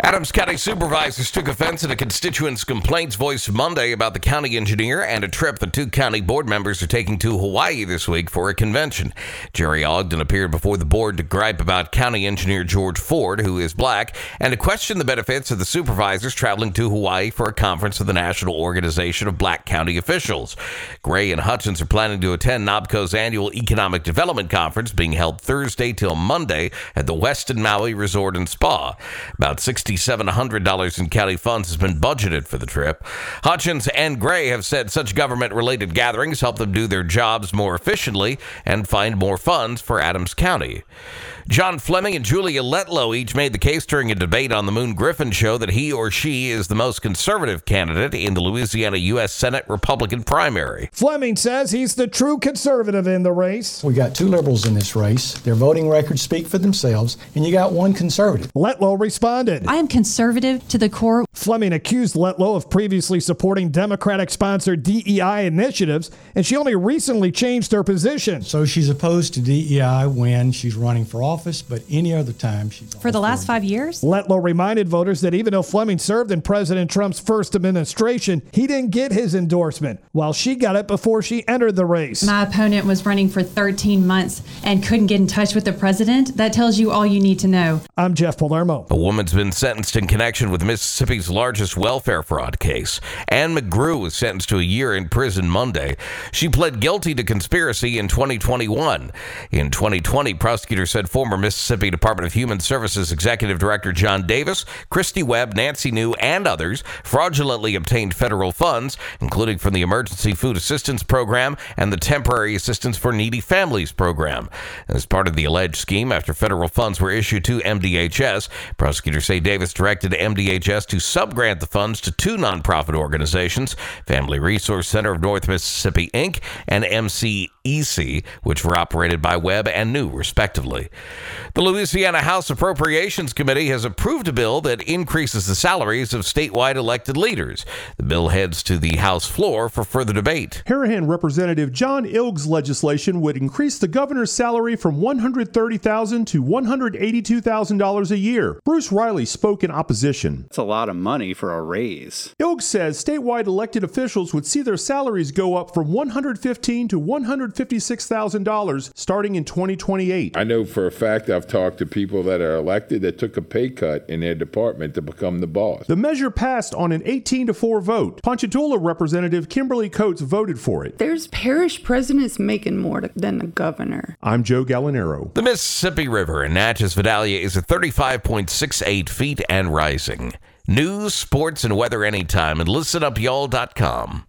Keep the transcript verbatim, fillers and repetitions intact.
Adams County supervisors took offense at a constituent's complaints voiced Monday about the county engineer and a trip the two county board members are taking to Hawaii this week for a convention. Jerry Ogden appeared before the board to gripe about county engineer George Ford, who is black, and to question the benefits of the supervisors traveling to Hawaii for a conference of the National Organization of Black County Officials. Gray and Hutchins are planning to attend NOBCO's annual Economic Development Conference being held Thursday till Monday at the Westin Maui Resort and Spa. About six thousand seven hundred dollars in county funds has been budgeted for the trip. Hutchins and Gray have said such government-related gatherings help them do their jobs more efficiently and find more funds for Adams County. John Fleming and Julia Letlow each made the case during a debate on the Moon Griffin show that he or she is the most conservative candidate in the Louisiana U S Senate Republican primary. Fleming says he's the true conservative in the race. We got two liberals in this race. Their voting records speak for themselves, and you got one conservative. Letlow responded. I am conservative to the core. Fleming accused Letlow of previously supporting Democratic-sponsored D E I initiatives, and she only recently changed her position. So she's opposed to D E I when she's running for office, but any other time she's for the last five years. Letlow reminded voters that even though Fleming served in President Trump's first administration, he didn't get his endorsement, while she got it before she entered the race. My opponent was running for thirteen months and couldn't get in touch with the president. That tells you all you need to know. I'm Jeff Palermo. A woman's been sentenced in connection with Mississippi's largest welfare fraud case. Ann McGrew was sentenced to a year in prison Monday. She pled guilty to conspiracy in twenty twenty-one. In twenty twenty, prosecutors said former Mississippi Department of Human Services Executive Director John Davis, Christy Webb, Nancy New, and others fraudulently obtained federal funds, including from the Emergency Food Assistance Program and the Temporary Assistance for Needy Families Program. As part of the alleged scheme, after federal funds were issued to M D H S, prosecutors say Davis directed M D H S to subgrant the funds to two nonprofit organizations, Family Resource Center of North Mississippi, Incorporated, and M C E C, which were operated by Webb and New, respectively. The Louisiana House Appropriations Committee has approved a bill that increases the salaries of statewide elected leaders. The bill heads to the House floor for further debate. Harahan Representative John Ilg's legislation would increase the governor's salary from one hundred thirty thousand dollars to one hundred eighty-two thousand dollars a year. Bruce Riley spoke in opposition. It's a lot of money for a raise. Ilg says statewide elected officials would see their salaries go up from one hundred fifteen thousand dollars to one hundred fifty-six thousand dollars starting in twenty twenty-eight. I know for a fact I've talked to people that are elected that took a pay cut in their department to become the boss. The measure passed on an eighteen to four vote. Ponchatoula Representative Kimberly Coates voted for it. There's parish presidents making more than the governor. I'm Joe Gallinero. The Mississippi River in Natchez Vidalia is at thirty-five point six eight feet and rising. News, sports, and weather anytime at listen up y'all dot com.